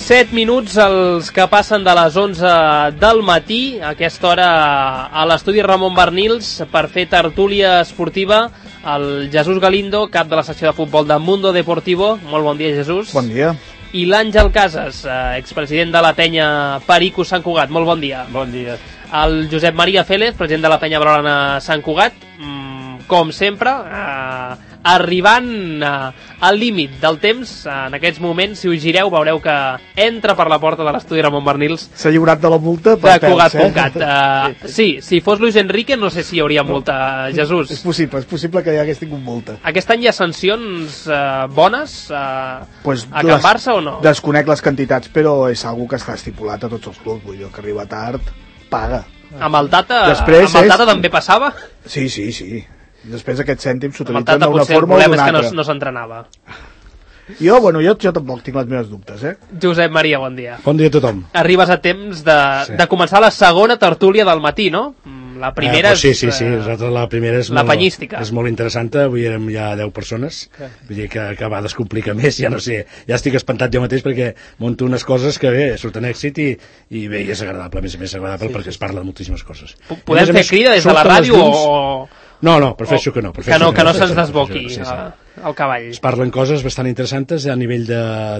7 minuts els que passen de les 11 del matí, a aquesta hora a l'estudi Ramon Barnils per fer tertúlia esportiva, el Jesús Galindo, cap de la secció de futbol de Mundo Deportivo. Molt bon dia, Jesús. Bon dia. I l'Àngel Casas, expresident de la penya Perico Sant Cugat. Molt bon dia. Bon dia. El Josep Maria Félez, president de la penya Blaugrana Sant Cugat. Com sempre, arribant al límit del temps, en aquests moments, si us gireu, veureu que entra per la porta de l'estudi Ramon Barnils. S'ha lliurat de la multa de Cugat.cat. Sí, si fos Luis Enrique no sé si hi hauria multa, Jesús. És possible que ja hagués tingut multa. Aquest any hi ha sancions bones pues a Can Barça o no? Desconec les quantitats, però és algo que està estipulat a tots els clubs. Vull dir, que arriba tard, paga. Amb el Tata, també passava? Sí. Després aquests cèntims s'utilitzen d'una forma o d'una altra. El problema és que no s'entrenava. Jo tampoc tinc les meves dubtes, Josep Maria, bon dia. Bon dia a tothom. Arribes a temps de començar la segona tertúlia del matí, no? La primera sí. La primera és la penyística. És molt interessant. Avui érem ja 10 persones. Vull dir que a vegades complica més. Ja no sé, ja estic espantat jo mateix perquè monto unes coses que bé, surten èxit i bé, és agradable, a més agradable perquè es parla de moltíssimes coses. Podem fer crida des de la ràdio o... No, prefereixo que no. Que no se'ns desboqui el cavall. Es parlen coses bastant interessants a nivell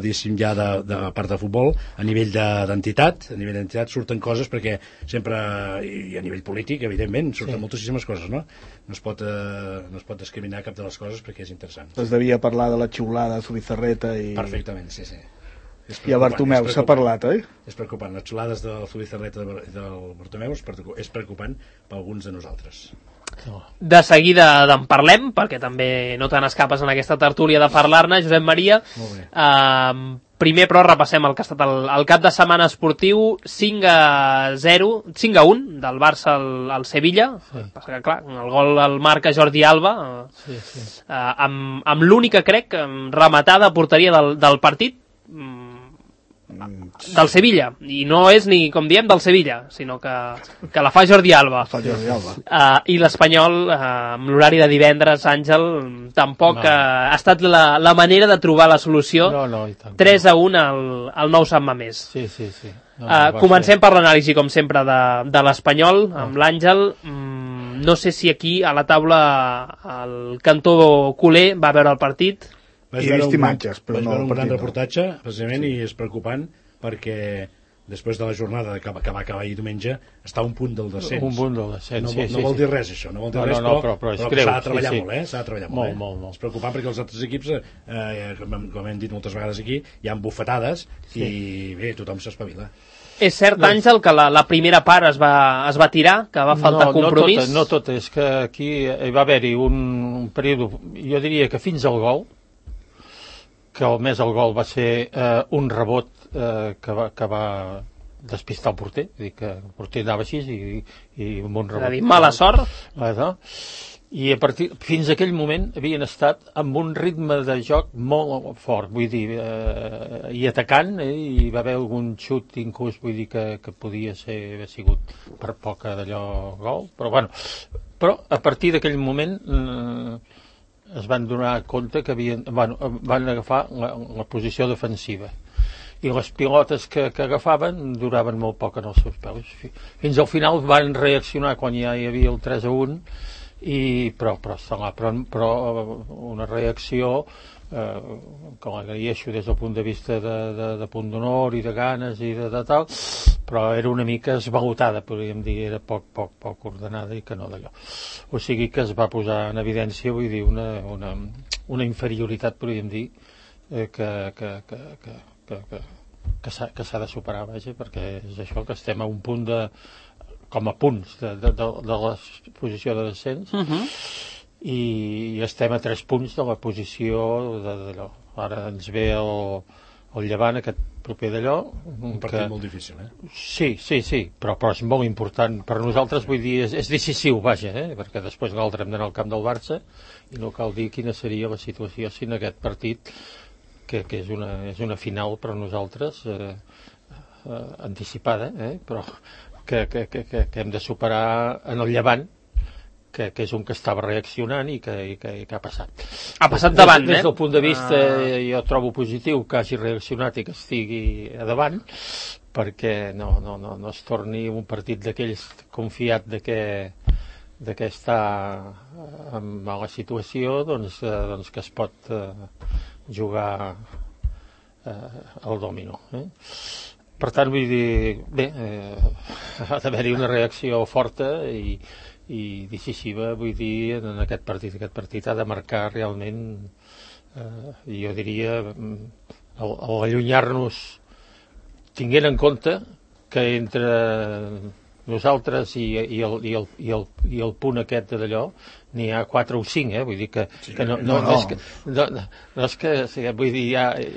de part de futbol, a nivell d'entitat, surten coses perquè sempre, i a nivell polític, evidentment, surten moltíssimes coses, no? No es pot discriminar cap de les coses perquè és interessant. Es devia parlar de la xiulada a Zubizarreta i... Perfectament, sí. I a Bartomeu s'ha parlat, oi? És preocupant. Les xulades de Zubizarreta i del Bartomeu és preocupant per alguns de nosaltres. De seguida en parlem, perquè també no te n'escapes en aquesta tertúlia de parlar-ne, Josep Maria. Primer, però, repassem el que ha estat el cap de setmana esportiu. 5-1 del Barça al Sevilla. Passa que, clar, el gol el marca Jordi Alba, amb l'única, crec, rematada a porteria del partit, del Sevilla, i no és ni, com diem, del Sevilla, sinó que la fa Jordi Alba. I l'Espanyol, amb l'horari de divendres, Àngel, tampoc ha estat la manera de trobar la solució. 3-1 al Nou Sant Mamés. Sí. Comencem per l'anàlisi, com sempre, de l'Espanyol, amb l'Àngel. No sé si aquí, a la taula, el cantó culer va veure el partit. Vaig veure un gran reportatge, precisament, i és preocupant perquè després de la jornada que va acabar ahir diumenge està a un punt del descens. Un punt del descens, no vol dir res, això. No vol dir res, però s'ha de treballar molt, s'ha de treballar molt. És preocupant perquè els altres equips, com hem dit moltes vegades aquí, hi ha bufetades i bé, tothom s'espavila. És cert, Àngel, que la primera part es va tirar, que va faltar compromís? No tot, és que aquí hi va haver-hi un període, jo diria que fins al gol, que el gol va ser un rebot que va despistar el porter, vull dir que el porter anava així i amb un rebot. És a dir, mala sort. I fins a aquell moment havien estat amb un ritme de joc molt fort, vull dir, i atacant, i va haver algun xut inclús, vull dir que podia haver sigut per poca d'allò gol, però a partir d'aquell moment es van donar compte que van agafar la posició defensiva i les pilotes que agafaven duraven molt poc en els seus peus. Fins al final van reaccionar quan ja hi havia el 3-1 però una reacció que l'agraeixo des del punt de vista de punt d'honor i de ganes i de tal, però era una mica esvalutada, podríem dir, era poc ordenada i que no d'allò. O sigui que es va posar en evidència, vull dir, una inferioritat, podríem dir, que s'ha de superar, vaja, perquè és això, que estem a un punt com a punts de la posició de descens, i estem a 3 punts de la posició d'allò. Ara ens ve el Llevant, aquest proper d'allò. Un partit molt difícil, Sí, però és molt important per nosaltres, vull dir, és decisiu, vaja, perquè després l'altre hem d'anar al camp del Barça i no cal dir quina seria la situació si en aquest partit, que és una final per a nosaltres anticipada, però que hem de superar en el Llevant, que és un que estava reaccionant i que ha passat. Ha passat davant, Des del punt de vista, jo trobo positiu que hagi reaccionat i que estigui a davant, perquè no es torni un partit d'aquells confiat de que està en mala situació, doncs que es pot jugar al dominó. Per tant, vull dir, bé, ha d'haver-hi una reacció forta i decisiva, vull dir, en aquest partit. Aquest partit ha de marcar realment, jo diria, allunyar-nos, tinguent en compte que entre nosaltres i el punt aquest d'allò n'hi ha 4 o 5, vull dir que no és que vull dir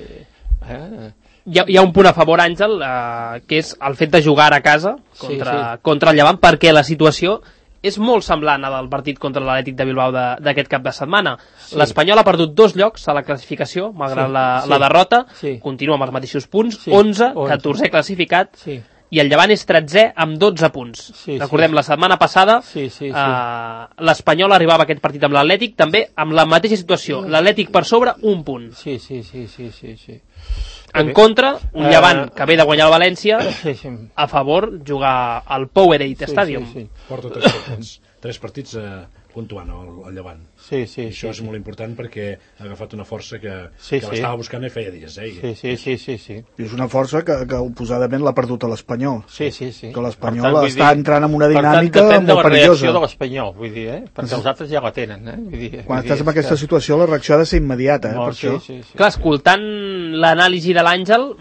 hi ha un punt a favor, Àngel, que és el fet de jugar a casa contra el Llevant, perquè la situació és molt semblant a del partit contra l'Atlètic de Bilbao d'aquest cap de setmana. L'Espanyol ha perdut 2 llocs a la classificació, malgrat la derrota, continua amb els mateixos punts, 11, 14è classificat, i el Llevant és 13è amb 12 punts. Recordem, la setmana passada l'Espanyol arribava a aquest partit amb l'Atlètic, també amb la mateixa situació, l'Atlètic per sobre, 1 punt. En contra, un Llevant que ve de guanyar el València, a favor, jugar al Powerade Stadium. Porta 3 partits puntuant al Llevant. Això és molt important perquè ha agafat una força que l'estava buscant i feia dies. Sí. I és una força que oposadament l'ha perdut a l'Espanyol. Sí. Que l'Espanyol està entrant en una dinàmica molt perillosa. Per tant, depèn de la reacció de l'Espanyol, vull dir, perquè els altres ja la tenen. Quan estàs en aquesta situació, la reacció ha de ser immediata, per això. Clar, escoltant l'anàlisi de l'Àngel,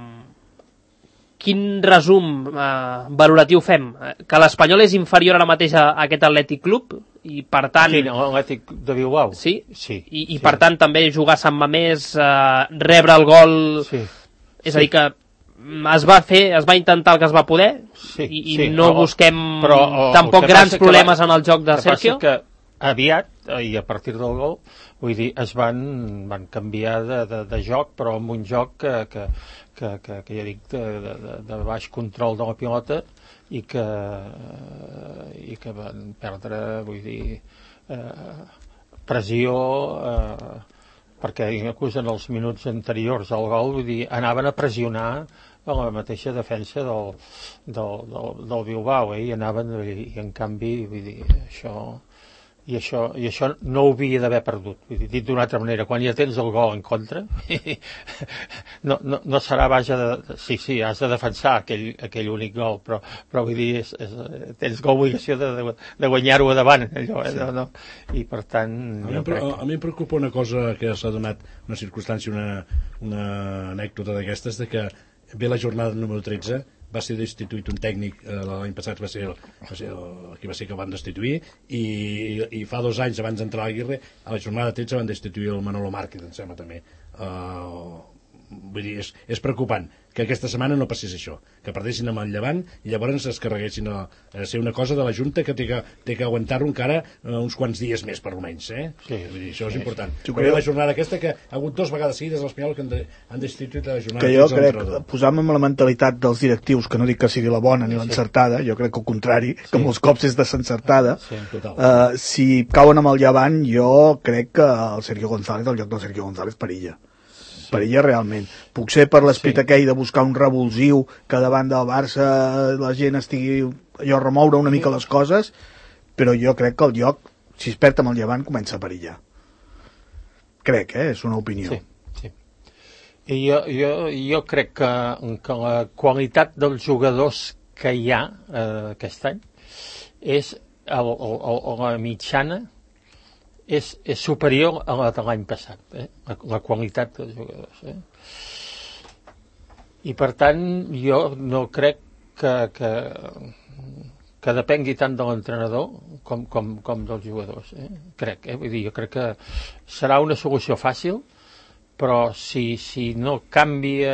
quin resum valoratiu fem? Que l'Espanyol és inferior ara mateix a aquest Atlètic Club i per tant... L'Atlètic de Bilbao? Sí. I per tant també jugar a Sant Mamés, rebre el gol... És a dir que es va intentar el que es va poder i no busquem tampoc grans problemes en el joc de Sergio. Que aviat, i a partir del gol, vull dir, es van canviar de joc, però amb un joc que ja dic, de baix control de la pilota i que van perdre, vull dir, pressió, perquè inclús en els minuts anteriors al gol, vull dir, anaven a pressionar a la mateixa defensa del Bilbao, i anaven, i en canvi, vull dir, això no ho havia d'haver perdut. Dit d'una altra manera, quan ja tens el gol en contra, no serà, vaja, sí, has de defensar aquell únic gol, però vull dir, tens l'obligació de guanyar-ho a davant, allò, no? I per tant... A mi em preocupa una cosa que s'ha donat, una circumstància, una anècdota d'aquestes, de que ve la jornada número 13, va ser destituït un tècnic, l'any passat va ser qui va ser que van destituir, i fa 2 anys abans d'entrar a l'Aguirre, a la jornada 13 van destituir el Manolo Márquez, em sembla també. Vull dir, és preocupant que aquesta setmana no passés això, que perdessin amb el Llevant i llavors es carreguessin a ser una cosa de la Junta que té que aguantar-ho encara uns quants dies més, per almenys. Vull dir, això és important. Però la jornada aquesta, que ha hagut 2 vegades seguides l'Espanyol que han destituït la jornada. Que jo crec, posant-me amb la mentalitat dels directius, que no dic que sigui la bona ni l'encertada, jo crec que al contrari, que molts cops és desencertada, si cauen amb el Llevant, jo crec que el Sergio González, el lloc del Sergio González, perilla realment. Puc ser per l'esperit aquell de buscar un revulsiu que davant del Barça la gent estigui allò, remoure una mica les coses, però jo crec que el lloc, si es perd amb el Llevant, comença a perillar. Crec, és una opinió. Sí. I jo crec que la qualitat dels jugadors que hi ha aquest any és la mitjana és superior a la de l'any passat, la qualitat dels jugadors. I per tant, jo no crec que depengui tant de l'entrenador com dels jugadors. Crec, vull dir, jo crec que serà una solució fàcil, però si no canvia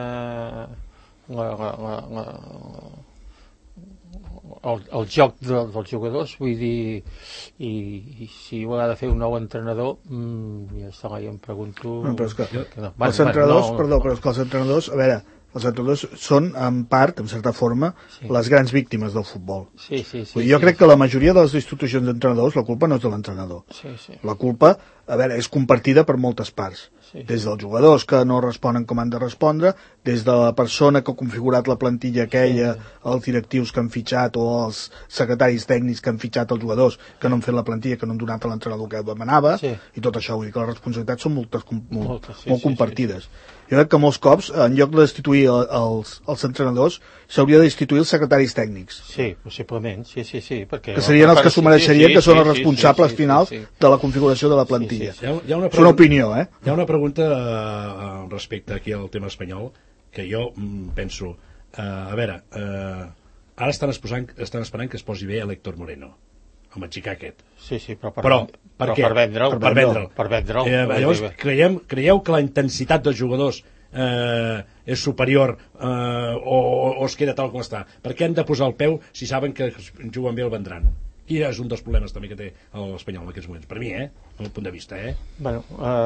el joc dels jugadors, vull dir, i si ho ha de fer un nou entrenador, ja em pregunto... Però és que els entrenadors, però és que els entrenadors, a veure, Els entrenadors són, en part, en certa forma, les grans víctimes del futbol. Sí. Jo crec que la majoria de les institucions d'entrenadors, la culpa no és de l'entrenador. La culpa, a veure, és compartida per moltes parts. Des dels jugadors que no responen com han de respondre, des de la persona que ha configurat la plantilla aquella, els directius que han fitxat o els secretaris tècnics que han fitxat els jugadors que no han fet la plantilla, que no han donat a l'entrenador que demanava, i tot això. Vull dir que les responsabilitats són molt compartides. Jo crec que molts cops, en lloc de destituir els entrenadors, s'hauria de destituir els secretaris tècnics. Sí, possiblement, sí. Perquè que serien els que s'ho mereixerien, que són els responsables finals de la configuració de la plantilla. És una opinió, eh? Hi ha una pregunta respecte aquí al tema espanyol, que jo penso, a veure, ara estan esperant que es posi bé l'Héctor Moreno, el mexicà aquest. Sí, però per vendre'l. Llavors, creieu que la intensitat dels jugadors és superior o es queda tal com està? Per què han de posar el peu si saben que juguen bé el vendran? Aquí és un dels problemes també que té l'Espanyol en aquests moments. Per mi, del meu punt de vista. Bueno,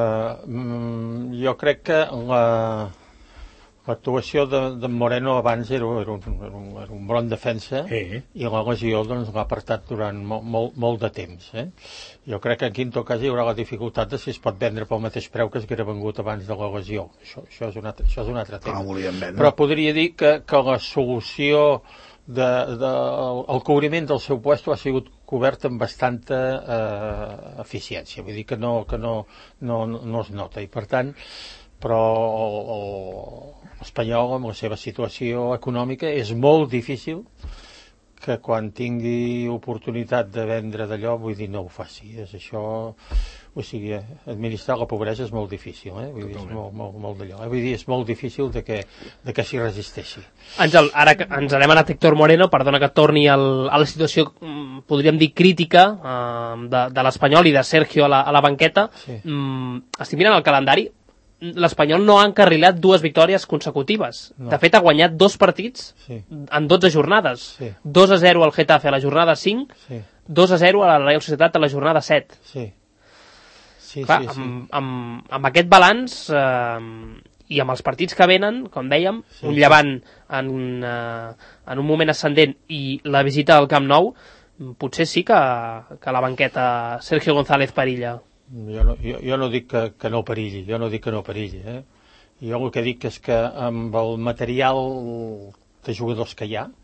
jo crec que l'actuació de Moreno abans era un bon defensa i la lesió doncs, l'ha apartat durant molt de temps. Jo crec que aquí en tot cas hi haurà la dificultat de si es pot vendre pel mateix preu que es haguera vengut abans de la lesió. Això és un altre tema. Però podria dir que la solució el cobriment del seu puesto ha sigut cobert amb bastanta eficiència. Vull dir que no es nota i per tant però l'Espanyol amb la seva situació econòmica és molt difícil que quan tingui oportunitat de vendre d'allò, vull dir, no ho faci. És això, o sigui, administrar la pobresa és molt difícil, vull dir, és molt d'allò. Vull dir, és molt difícil de que s'hi resisteixi. Àngel, ara que ens n'hem anat Héctor Moreno, perdona que torni a la situació, podríem dir, crítica de l'Espanyol i de Sergio a la banqueta. Estic mirant el calendari. L'Espanyol no ha encarrilat 2 victòries consecutives. De fet, ha guanyat 2 partits en 12 jornades. 2-0 al Getafe a la jornada 5, 2-0 a la Real Societat a la jornada 7. Clar, amb aquest balanç i amb els partits que venen, com dèiem, un Llevant en un moment ascendent i la visita al Camp Nou, potser sí que la banqueta Sergio González perilla. Jo no dic que no perilli, Jo el que dic és que amb el material de jugadors que hi ha,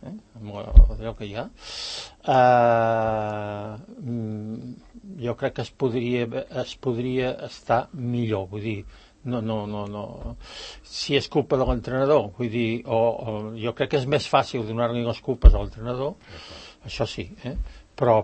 jo crec que es podria estar millor, vull dir, no. Si és culpa de l'entrenador, vull dir, jo crec que és més fàcil donar-li les culpes a l'entrenador, això sí, però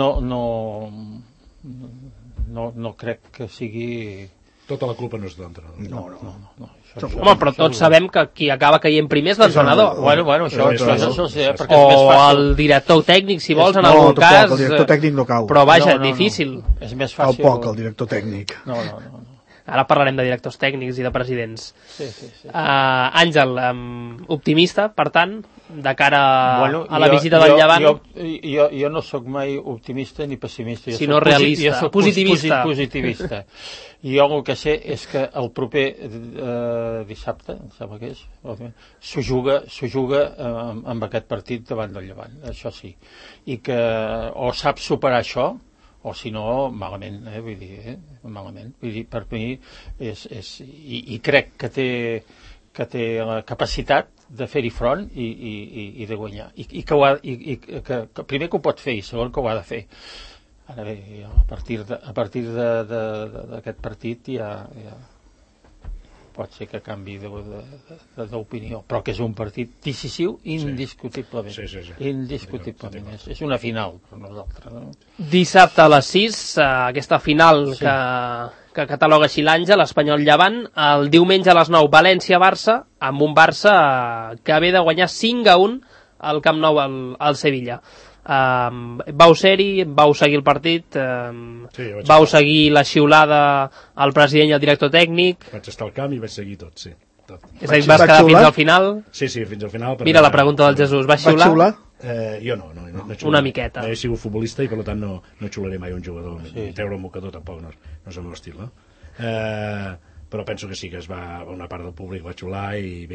no crec que sigui... Tota la culpa no és de l'entrenador. No. Home, però tots sabem que qui acaba caient primer és l'entrenador. Bueno, això sí, perquè és més fàcil. O el director tècnic, si vols, en algun cas... No, el director tècnic no cau. Però vaja, difícil. És més fàcil... Cau poc, el director tècnic. No. Ara parlarem de directors tècnics i de presidents. Sí. Àngel, optimista, per tant, de cara a la visita del Llevant? Jo no sóc mai optimista ni pessimista. Sinó realista, jo soc positivista. I jo el que sé és que el proper dissabte, em sembla que és, s'ho juga amb aquest partit davant del Llevant, això sí. I que o sap superar això, o si no, malament, vull dir, malament. Vull dir, per mi i crec que té la capacitat de fer-hi front i de guanyar. I que primer que ho pot fer i segon que ho ha de fer. Ara bé, a partir d'aquest partit ja pot ser que canvi d'opinió, però que és un partit decisiu indiscutiblement. Indiscutiblement. És una final per nosaltres. No? Dissabte a les 6, aquesta final que cataloga així l'Àngel, l'Espanyol Llevant, el diumenge a les 9, València-Barça, amb un Barça que ve de guanyar 5-1 al Camp Nou al Sevilla. Vau ser-hi, vau seguir el partit, vau seguir la xiulada al president i al director tècnic. Vaig estar al camp i vaig seguir tot, sí. És a dir, vas quedar fins al final? Sí, fins al final. Mira la pregunta del Jesús, vas xiular? Jo no una miqueta. No he sigut futbolista i per tant no xiularé mai un jugador, ni treure un mocador tampoc no és el meu estil, no? Però penso que sí que una part del públic va xiular i bé,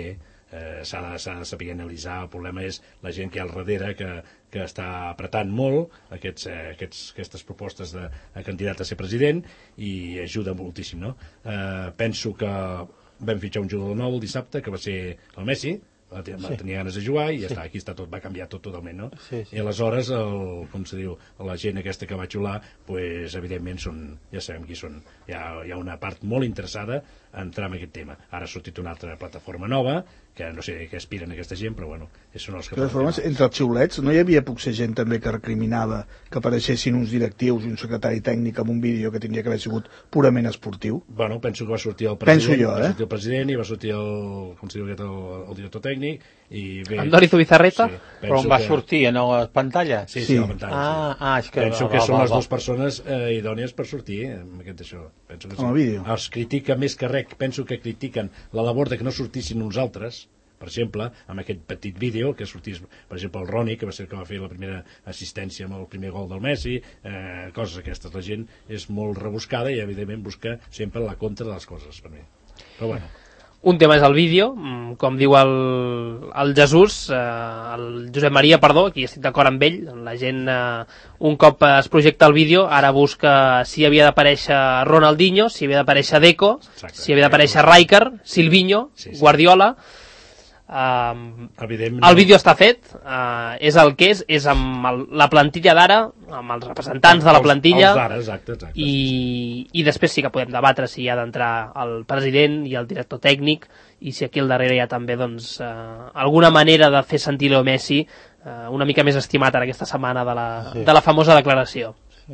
s'ha de saber analitzar. El problema és la gent que hi ha al darrere que està apretant molt aquestes propostes de candidat a ser president, i ajuda moltíssim, no? Penso que vam fitxar un jugador nou el dissabte, que va ser el Messi, tenia ganes de jugar i ja està, aquí està tot, va canviar tot totalment, no? I aleshores, com se diu, la gent aquesta que va xular, pues, evidentment ja sabem qui són. Hi ha una part molt interessada a entrar en aquest tema. Ara ha sortit una altra plataforma nova, que no sé què aspiren aquesta gent, però bueno, són els que... De totes formes, entre els xiulets, no hi havia potser gent també que recriminava que apareixessin uns directius i un secretari tècnic amb un vídeo que tindria que haver sigut purament esportiu? Bueno, penso que va sortir el president, penso jo, va sortir el president i va sortir el director tècnic, i bé... Andoni Zubizarreta? Sí, però on va sortir, a la pantalla? Sí, a la pantalla. És que... Penso que són les dues persones idònies per sortir amb aquest això. Penso que amb el vídeo. Els critica més que res, penso que critiquen la labor de que no sortissin uns altres, per exemple, amb aquest petit vídeo que sortís, per exemple, el Roni, que va ser el que va fer la primera assistència amb el primer gol del Messi, coses aquestes. La gent és molt rebuscada i evidentment busca sempre la contra de les coses, per mi. Però bueno. Un tema és el vídeo, com diu el Jesús, el Josep Maria, perdó, aquí estic d'acord amb ell, la gent un cop es projecta el vídeo ara busca si havia d'aparèixer Ronaldinho, si havia d'aparèixer Deco, si havia d'aparèixer Rijkaard, Silvinho, Guardiola. El vídeo està fet, és el que és amb la plantilla d'ara, amb els representants de la plantilla, exacte. I després sí que podem debatre si hi ha d'entrar el president i el director tècnic, i si aquí al darrere hi ha també alguna manera de fer sentir Leo Messi una mica més estimat en aquesta setmana de la famosa declaració.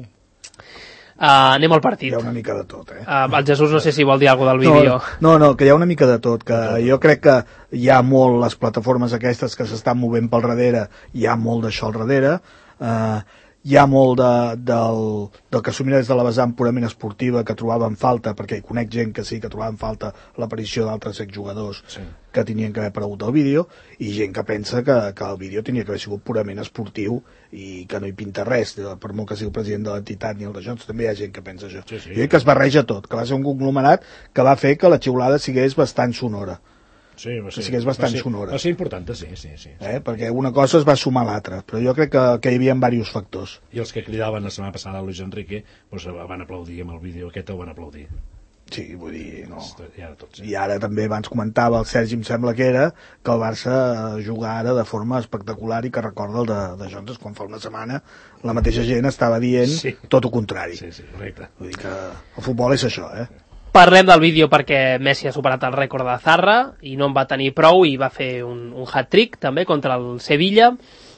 Anem al partit. Hi ha una mica de tot, el Jesús no sé si vol dir alguna cosa del vídeo. No, que hi ha una mica de tot, que jo crec que hi ha molt les plataformes aquestes que s'estan movent pel darrere, hi ha molt d'això al darrere, hi ha molt del que s'ho mira des de la vessant purament esportiva, que trobaven falta, perquè conec gent que sí que trobaven falta l'aparició d'altres exjugadors que tenien que haver aparegut al vídeo, i gent que pensa que el vídeo tenia que haver sigut purament esportiu i que no hi pinta res, per molt que sigui el president de l'entitat ni el de Jocs, també hi ha gent que pensa això. Jo dic que es barreja tot, que va ser un conglomerat que va fer que la xiulada sigués bastant sonora. Sí, va ser important, sí. Perquè una cosa es va sumar a l'altra, però jo crec que hi havia diversos factors. I els que cridaven la setmana passada a Luis Enrique van aplaudir amb el vídeo aquest, el van aplaudir. Sí, vull dir, no. Tots, I ara també abans comentava el Sergi, em sembla que era, que el Barça juga ara de forma espectacular i que recorda el de Jones quan fa una setmana la mateixa gent estava dient tot el contrari. Sí, correcte. Vull dir que el futbol és això, Parlem del vídeo perquè Messi ha superat el rècord de Zarra i no en va tenir prou i va fer un hat-trick també contra el Sevilla.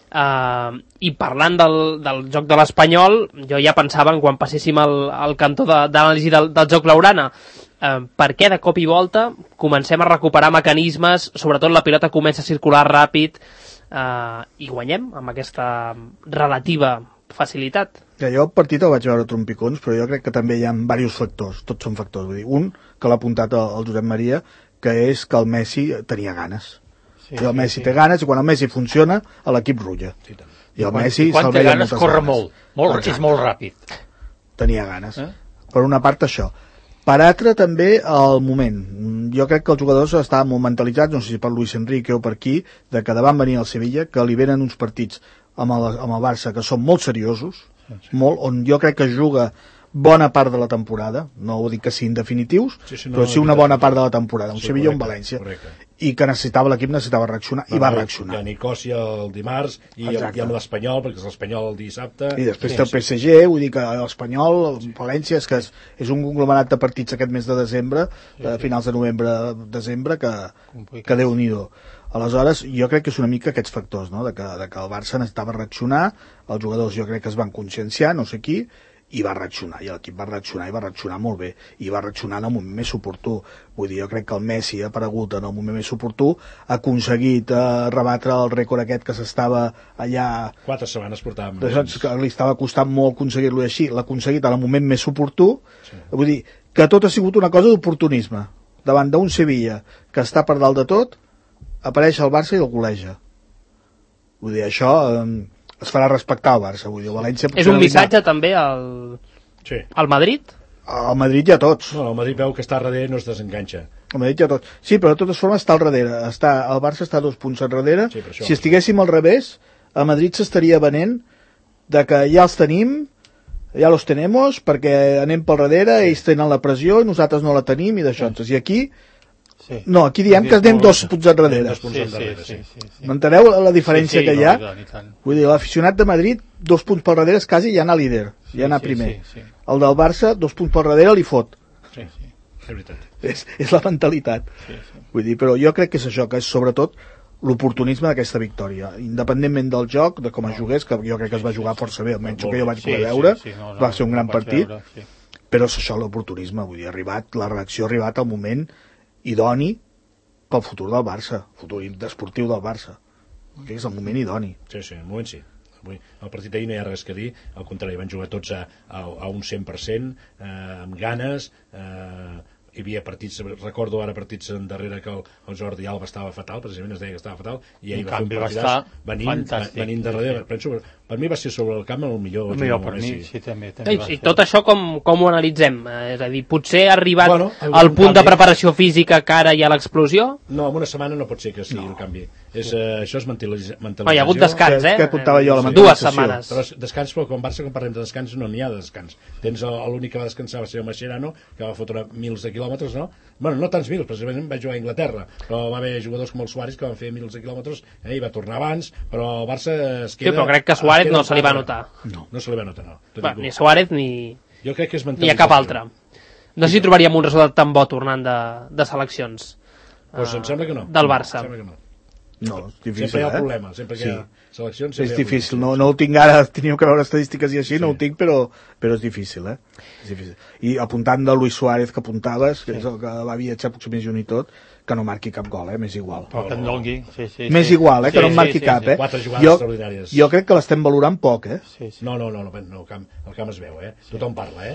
I parlant del joc de l'Espanyol, jo ja pensava en quan passéssim al cantó d'anàlisi del joc blaugrana, per què de cop i volta comencem a recuperar mecanismes, sobretot la pilota comença a circular ràpid i guanyem amb aquesta relativa facilitat. Jo el partit el vaig veure trompicons, però jo crec que també hi ha diversos factors, tots són factors, vull dir, un que l'ha apuntat el Josep Maria, que és que el Messi tenia ganes. El Messi té ganes, i quan el Messi funciona l'equip rulla. I el Messi quan té ganes corre molt, és molt ràpid. Tenia ganes. Per una part això. Per altra també el moment. Jo crec que els jugadors estaven molt mentalitzats, no sé si per Luis Enrique o per aquí, de que davant venir al Sevilla, que li venen uns partits amb el Barça que són molt seriosos, molt, on jo crec que juga bona part de la temporada, no ho dic que siguin definitius, però sí una bona part de la temporada, un Sevilla o un València, i que l'equip necessitava reaccionar, i va reaccionar. I a Nicòsia el dimarts, i amb l'Espanyol, perquè és l'Espanyol el dissabte. I després té el PSG, vull dir que l'Espanyol, el València, és un conglomerat de partits aquest mes de desembre, finals de novembre, desembre, que Déu-n'hi-do. Aleshores, jo crec que és una mica aquests factors, no? de que el Barça necessitava reaccionar, els jugadors jo crec que es van conscienciar, no sé qui, i va reaccionar, i l'equip va reaccionar molt bé, i va reaccionar en el moment més oportú. Vull dir, jo crec que el Messi ha aparegut en el moment més oportú, ha aconseguit rebatre el rècord aquest que s'estava allà... 4 setmanes portàvem. Que li estava costant molt aconseguir-lo així, l'ha aconseguit en el moment més oportú. Vull dir, que tot ha sigut una cosa d'oportunisme. Davant d'un Sevilla que està per dalt de tot, apareix el Barça i el goleja. Vull dir, això es farà respectar al Barça. Vull dir, València... És un missatge també al Madrid? Al Madrid ja tots. No, el Madrid veu que està darrere i no es desenganxa. El Madrid ja tots. Sí, però de totes formes està al darrere. El Barça està 2 punts enrere. Sí, per això. Si estiguéssim al revés, el Madrid s'estaria venent de que ja els tenim, ja los tenemos, perquè anem pel darrere, ells tenen la pressió i nosaltres no la tenim i d'això. I aquí... Sí. No, aquí diem que anem 2 punts enrere. Sí. M'enteneu la diferència que hi ha? Vull dir, l'aficionat de Madrid, 2 punts pel darrere és quasi ja anar líder, ja anar primer. El del Barça, 2 punts pel darrere li fot. Sí, és veritat. És la mentalitat. Vull dir, però jo crec que és això, que és sobretot l'oportunisme d'aquesta victòria, independentment del joc, de com es jugués, que jo crec que es va jugar força bé, almenys que jo vaig poder veure, va ser un gran partit, però és això l'oportunisme, vull dir, la reacció ha arribat al moment idoni pel futur del Barça, futur esportiu del Barça. És el moment idoni. Sí, el moment sí. El partit d'ahir no hi ha res que dir, al contrari, van jugar tots a un 100%, amb ganes, hi havia partits, recordo ara partits endarrere que el Jordi Alba estava fatal, precisament es deia que estava fatal, i ell va fer un partidàs venint darrere. Penso, per mi va ser sobre el camp el millor per mi, sí, també I tot això com ho analitzem? És a dir, potser ha arribat al punt de preparació física que ara hi ha l'explosió? No, en una setmana no pot ser que sigui el canvi. Això és mentalització. Hi ha hagut descans, que apuntava jo, la 2 setmanes. Però descans, però quan parlem de descans no n'hi ha de descans. Tens l'únic que va descansar va ser el Mascherano, que va fotre mils de quilòmetres, no? Bueno, no tants mils, precisament va jugar a Anglaterra, però va haver jugadors com el Suárez que van fer mils de quilòmetres i va tornar abans, però el Barça es queda... Sí, però crec que Suárez no se li va notar. No se li va notar, no. Ni Suárez ni... Jo crec que és ni a cap altre. No sé si trobaríem un resultat tan bo tornant de seleccions em sembla que no. Del Barça. No, és difícil, sempre hi ha problema, sempre que hi ha seleccions... És difícil, no ho tinc ara, teníem que veure estadístiques i així, no ho tinc, però és difícil, És difícil. I apuntant de Luis Suárez que apuntaves, que és el que va viatjar potser més junt i tot, que no marqui cap gol, m'és igual. Però que en doni, sí. M'és igual, que no en marqui cap, 4 jugades extraordinàries. Jo crec que l'estem valorant poc, No, el camp es veu, Tothom parla,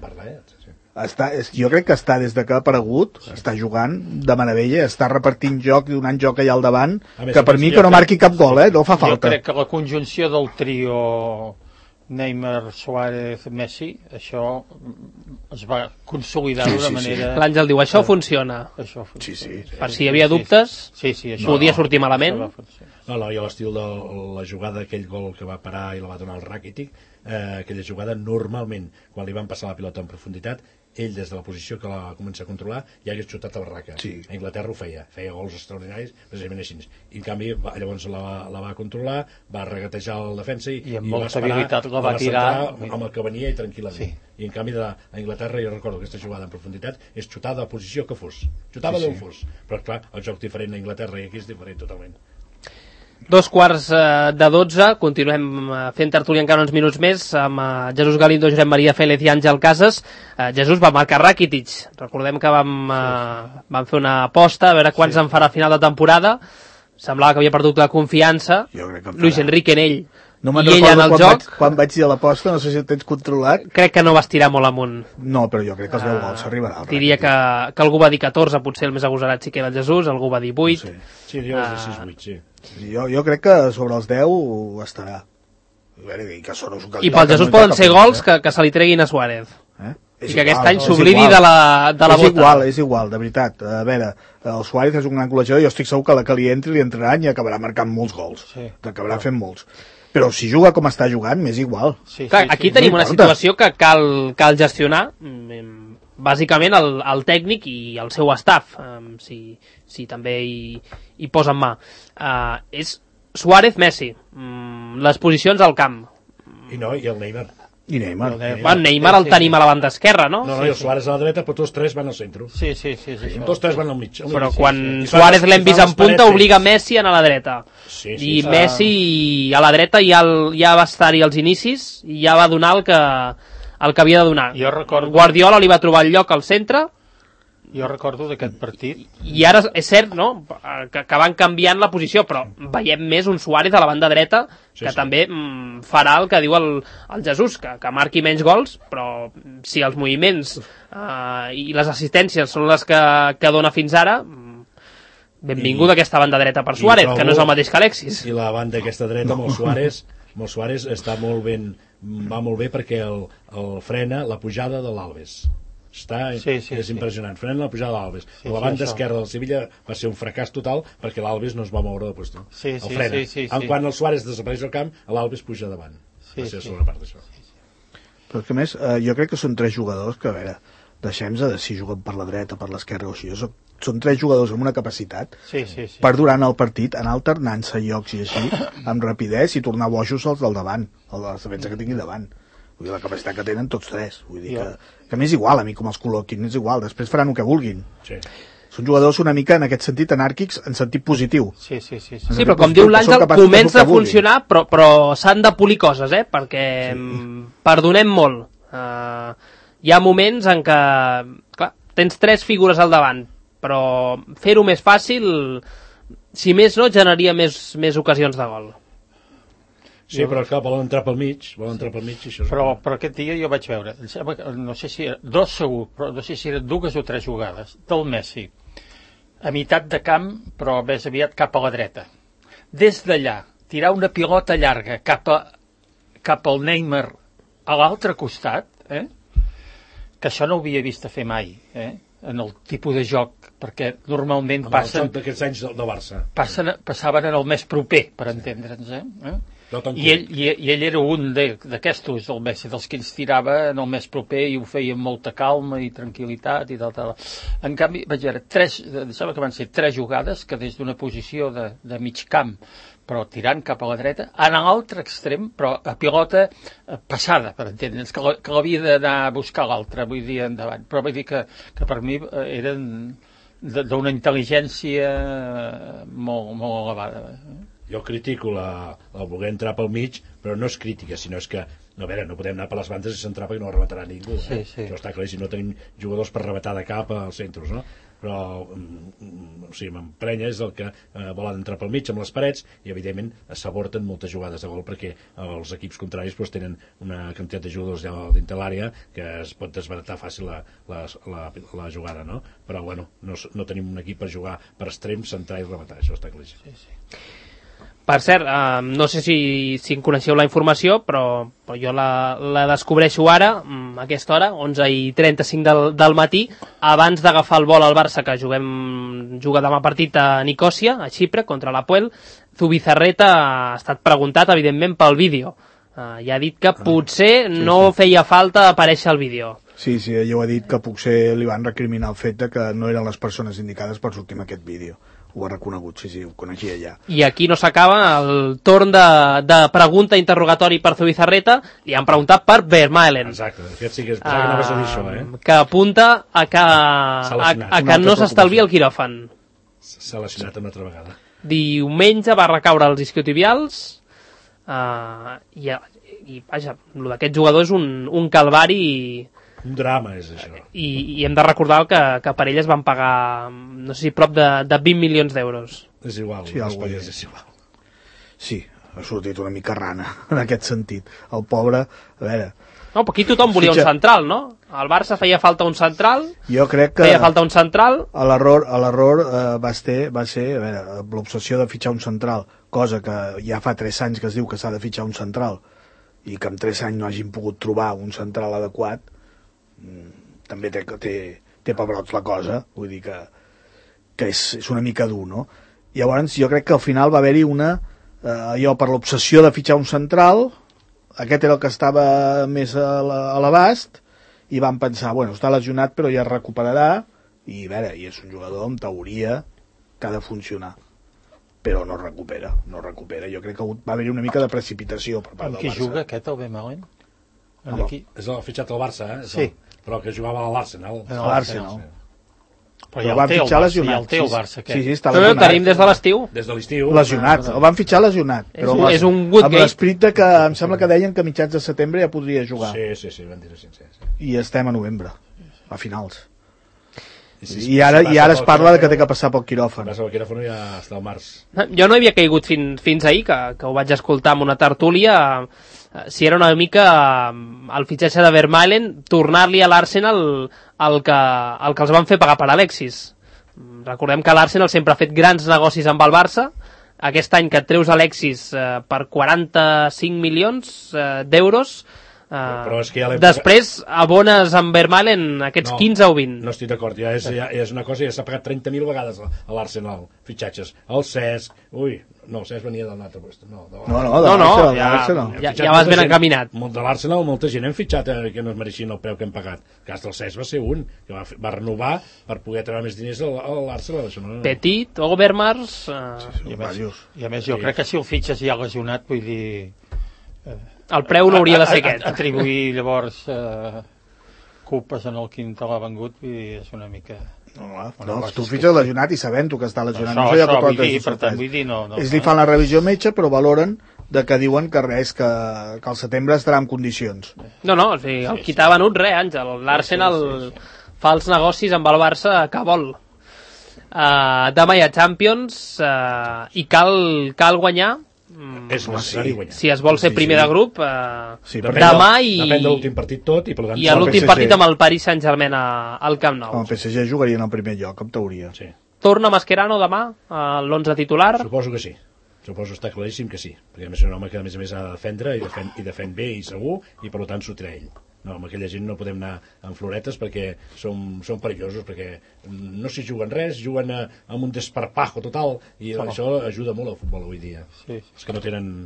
jo crec que està, des que ha aparegut, està jugant de meravella, està repartint joc i donant joc allà al davant, que per mi que no marqui cap gol, no fa falta. Jo crec que la conjunció del trio Neymar, Suárez, Messi, això es va consolidar d'una manera... L'Àngel diu, això funciona. Sí. Per si hi havia dubtes, podia sortir malament. No, i l'estil de la jugada, aquell gol que va parar i la va donar el Rakitic, aquella jugada normalment, quan li van passar la pilota en profunditat, ell des de la posició que la comença a controlar ja hagués xutat a barraca. A Anglaterra ho feia gols extraordinaris precisament així, i en canvi llavors la va controlar, va regatejar el defensa i amb molta habilitat la va tirar amb el que venia i tranquil·lament. I en canvi a Anglaterra, jo recordo aquesta jugada en profunditat, és xutar de la posició que fos, xutava d'on fos, però clar, el joc diferent a Anglaterra i aquí és diferent totalment. 11:45, continuem fent tertúlia encara uns minuts més amb Jesús Galindo, Josep Maria Félez i Àngel Casas. Jesús, va marcar Rakitic, recordem que vam fer una aposta a veure quants en farà a final de temporada, semblava que havia perdut la confiança, Luis Enrique en ell i ell en el joc. Quan vaig dir a l'aposta, no sé si ho tens controlat, crec que no va estirar molt amunt. No, però jo crec que els 10 gols arribarà. Diria que algú va dir 14, potser el més agosarat sí que era el Jesús, algú va dir 8. Sí, jo vaig dir 6-8, sí. Jo crec que sobre els 10 estarà. I pel Jesús poden ser gols que se li treguin a Suárez. I que aquest any s'oblidi de la bota. És igual, de veritat. A veure, el Suárez és un gran col·legiador, jo estic segur que la que li entri li entraran i acabarà marcant molts gols. Acabarà fent molts. Però si juga com està jugant, m'és igual. Aquí tenim una situació que cal gestionar, bàsicament el tècnic i el seu staff, si també hi posen mà. És Suárez-Messi, les posicions al camp. I el Neymar. Neymar el tenim a la banda esquerra, no? No, i el Suárez a la dreta, però tots tres van al centre. Sí. Tots tres van al mig. Però quan Suárez l'hem vist en punta, obliga Messi a anar a la dreta. I Messi a la dreta ja va estar-hi als inicis i ja va donar el que havia de donar. Guardiola li va trobar el lloc al centre. Jo recordo d'aquest partit. I ara és cert, no?, que van canviant la posició, però veiem més un Suárez a la banda dreta que també farà el que diu el Jesús, que marqui menys gols, però si els moviments i les assistències són les que dona fins ara, benvinguda aquesta banda dreta per Suárez, que no és el mateix que Alexis. I la banda aquesta dreta amb el Suárez està molt ben, va molt bé perquè el frena la pujada de l'Alves. és impressionant. Frenant la pujada d'Alves. La banda esquerra del Sevilla va ser un fracàs total perquè l'Alves no es va moure de puesto. El frena. Quan el Suárez desapareix al camp, l'Alves puja davant. Va ser la segona part d'això. Però que més, jo crec que són 3 jugadors que, a veure, deixem-nos de si juguen per la dreta, per l'esquerra o així. Són 3 jugadors amb una capacitat per durant el partit anar alternant-se llocs i així, amb rapidesa i tornar bojos els del davant, el de la defensa que tingui davant. Vull dir, la capacitat que tenen tots 3. Vull dir que m'és igual a mi com els col·loquin, és igual, després faran el que vulguin. Són jugadors una mica, en aquest sentit, anàrquics, en sentit positiu. Sí, però com diu l'Àngel, comença a funcionar, però s'han de polir coses, perquè perdonem molt. Hi ha moments en què, clar, tens 3 figures al davant, però fer-ho més fàcil, si més no, generaria més ocasions de gol. Sí, però clar, volen entrar pel mig, i això... Però aquest dia jo vaig veure, no sé si dos segur, però no sé si eren 2 o 3 jugades del Messi, a meitat de camp, però més aviat cap a la dreta. Des d'allà, tirar una pilota llarga cap al Neymar a l'altre costat, que això no ho havia vist a fer mai, en el tipus de joc, perquè normalment passen... d'aquests anys del Barça. Passaven en el més proper, per entendre'ns, I ell era un d'aquestos, el Messi, dels que ens tirava en el més proper i ho feia amb molta calma i tranquil·litat i tal. En canvi, vaig veure, sembla que van ser 3 jugades que des d'una posició de mig camp, però tirant cap a la dreta, en l'altre extrem, però a pilota passada, per entendre'ns, que l'havia d'anar a buscar l'altre, vull dir, endavant. Però vull dir que per mi eren d'una intel·ligència molt, molt elevada. Jo critico la voler entrar pel mig, però no és crítica, sinó és que no podem anar per les bandes i centrar perquè no rematarà ningú. Això està clar, si no tenim jugadors per rematar de cap als centres, no? Però m'emprenya és el que volen entrar pel mig amb les parets i evidentment s'avorten moltes jugades de gol perquè els equips contraris tenen una quantitat de jugadors dintre l'àrea que es pot desbaratar fàcil la jugada, no? Però bueno, no tenim un equip per jugar per extrems, centrar i rematar, això està clar. Per cert, no sé si en coneixeu la informació, però jo la descobreixo ara, a aquesta hora, 11:35 del matí, abans d'agafar el vol al Barça, que juga demà partit a Nicòsia, a Xipre, contra l'Apoel. Zubizarreta ha estat preguntat, evidentment, pel vídeo. I ha dit que potser no feia falta aparèixer al vídeo. Sí, ell ha dit que potser li van recriminar el fet que no eren les persones indicades per sortir en aquest vídeo. Ho ha reconegut, sí, ho coneixia ja. I aquí no s'acaba el torn de pregunta interrogatori per Zubizarreta. Li han preguntat per Vermaelen. Exacte, de fet sí que anaves a dir això, que apunta a que no s'estalvi el quiròfan. S'ha lesionat una altra vegada. Diumenge va recaure als isquiotibials i vaja, el d'aquest jugador és un calvari. Un drama és això. I hem de recordar que per ell es van pagar, no sé si prop de 20 milions d'euros. És igual, sí, és igual. Sí, ha sortit una mica rana en aquest sentit. El pobre, a veure... No, però aquí tothom volia un central, no? Al Barça feia falta un central. Jo crec que... Feia falta un central. L'error va ser, a veure, l'obsessió de fitxar un central, cosa que ja fa 3 anys que es diu que s'ha de fitxar un central, i que en 3 anys no hagin pogut trobar un central adequat, també té pebrots la cosa, vull dir que és una mica dur, no? Llavors jo crec que al final va haver-hi allò per l'obsessió de fitxar un central, aquest era el que estava més a l'abast, i van pensar, bueno, està lesionat però ja es recuperarà, i a veure, i és un jugador en teoria que ha de funcionar, però no recupera. Jo crec que va haver-hi una mica de precipitació per part del Barça. Amb qui juga aquest, el Vermaelen? És el fitxat del Barça, Sí. Però que jugava a l'Arsenal. Però ja el té el Barça. Sí, està lesionat. Però tenim des de l'estiu. Des de l'estiu. Lesionat, el van fitxar lesionat. És un good amb l'esperit que em sembla que deien que a mitjans de setembre ja podria jugar. Sí, van dir així. I estem a novembre, a finals. I ara es parla que té que passar pel quiròfan. Passa pel quiròfan ja està al març. Jo no havia caigut fins ahir, que ho vaig escoltar en una tertúlia, si era una mica el fitxatge de Vermaelen, tornar-li a l'Arsenal el que els van fer pagar per Alexis. Recordem que l'Arsenal sempre ha fet grans negocis amb el Barça. Aquest any que et treus Alexis per 45 milions d'euros, Però és que ja després abones amb Vermaelen aquests 15 o 20. No estic d'acord, ja és una cosa, ja s'ha pagat 30.000 vegades a l'Arsenal, fitxatges. El Cesc, el Cesc venia del altre lloc. Ja vas ben encaminat. De l'Arsenal molta gent hem fitxat que no es mereixien el preu que hem pagat. El cas del Cesc va ser un, que va renovar per poder treure més diners a l'Arsenal. Petit, Overmars... I a més jo crec que si el fitxes ja lesionat, vull dir... El preu no hauria de ser aquest. Atribuir llavors culpes en el quin te l'ha vengut, vull dir, és una mica... No, tu fitxes lesionat i sabent tu que està lesionat. Això vull dir, per tant, vull dir, no. Ells li fan la revisió metge, però valoren que diuen que res, que al setembre estarà en condicions. No, o sigui, el qui t'ha venut res, Àngel. L'Arsenal fa els negocis amb el Barça que vol. Demà hi ha Champions i cal guanyar. És necessari guanyar. Si es vol ser primer de grup, demà depèn de l'últim partit tot i l'últim partit amb el Paris Saint-Germain al Camp Nou. El PSG jugaria en el primer lloc, en teoria. Torna Mascherano demà a l'11 titular? Suposo que sí. Suposo està claríssim que sí, perquè a més és un home que a més ha de defendre i defèn bé i segur, i per tant sortirà ell. No, amb aquella gent no podem anar amb floretes perquè són perillosos, perquè no s'hi juguen res, juguen amb un desparpajo total, i això ajuda molt al futbol avui dia. Els que no tenen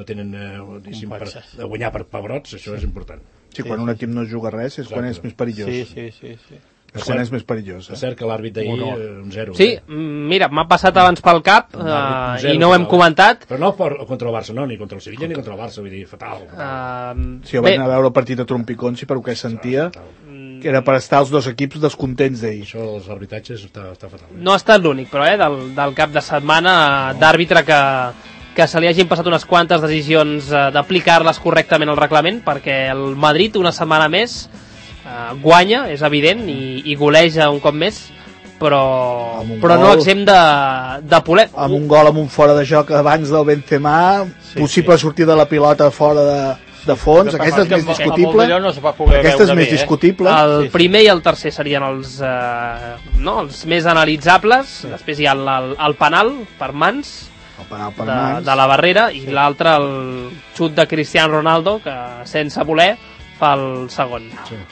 de guanyar per pebrots, això és important. Sí, quan un equip no juga res és quan és més perillós. Sí. És quan és més perillós. És cert que l'àrbit d'ahir, un 0. Sí, mira, m'ha passat abans pel cap i no ho hem comentat. Però no contra el Barça, no, ni contra el Sevilla ni contra el Barça, vull dir, fatal. Si jo vaig anar a veure el partit a Trompiconsi, per ho que sentia, que era per estar els dos equips descontents d'ahir. Això dels arbitratges està fatal. No ha estat l'únic, però del cap de setmana d'àrbitre que se li hagin passat unes quantes decisions d'aplicar-les correctament al reglament, perquè el Madrid una setmana més guanya, és evident, i goleja un cop més, però no exempt de polèmica. Amb un gol, amb un fora de joc abans del Benzema, possible sortida de la pilota fora de fons, aquesta és més discutible. Aquesta és més discutible. El primer i el tercer serien els més analitzables. Després hi ha el penal per mans de la barrera, i l'altre el xut de Cristiano Ronaldo, que sense voler fa el segon.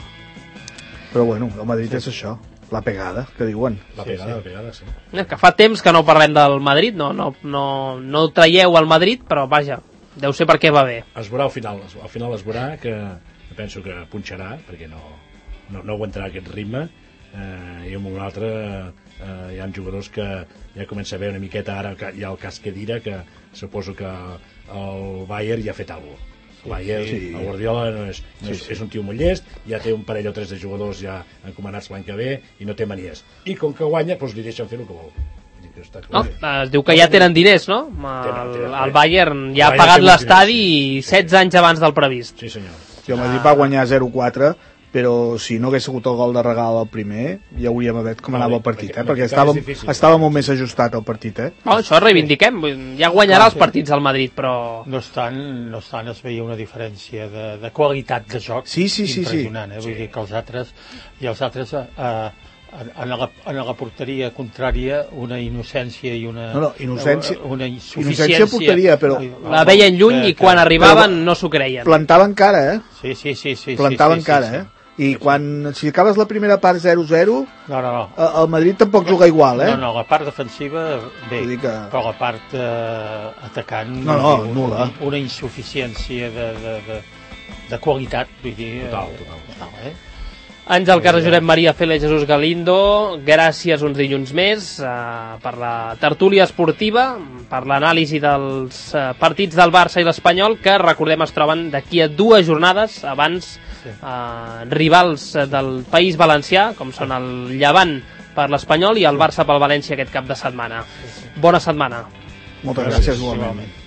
Però bueno, el Madrid és això, la pegada, que diuen. La pegada, sí. Que fa temps que no parlem del Madrid, no traieu al Madrid, però vaja, deu ser perquè va bé. Es veurà al final es veurà, que penso que punxarà, perquè no aguantarà aquest ritme, i amb un altre hi ha jugadors que ja comença a veure una miqueta, ara hi ha el cas Kedira, que suposo que el Bayern ja ha fet alguna cosa. El Guardiola és un tio molt llest, ja té un parell o tres de jugadors ja encomanats l'any que ve i no té manies, i com que guanya doncs li deixen fer el que vol. Es diu que ja tenen diners, no? El Bayern ja ha pagat l'estadi 16 anys abans del previst. Sí senyor. El Madrid va guanyar 0-4, però si no hagués sigut el gol de regal al primer, ja hauríem vist com anava el partit, perquè estava molt més ajustat el partit. Això reivindiquem, ja guanyarà els partits al Madrid, però... No estan, es veia una diferència de qualitat de joc impressionant, vull dir que els altres en la porteria contrària una innocència i una insuficiència a porteria, però la veien lluny i quan arribaven no s'ho creien. Plantaven cara, Sí. Plantaven cara, I si acabes la primera part 0-0, el Madrid tampoc juga igual, No, la part defensiva bé, però la part atacant nul·la. Una insuficiència de qualitat, vull dir, total. Àngel Casa, Josep Maria, Félix Jesús Galindo, gràcies uns dilluns més per la tertúlia esportiva, per l'anàlisi dels partits del Barça i l'Espanyol, que recordem es troben d'aquí a 2 jornades abans rivals del País Valencià, com són el Llevant per l'Espanyol i el Barça pel València aquest cap de setmana. Bona setmana. Moltes gràcies, igualment.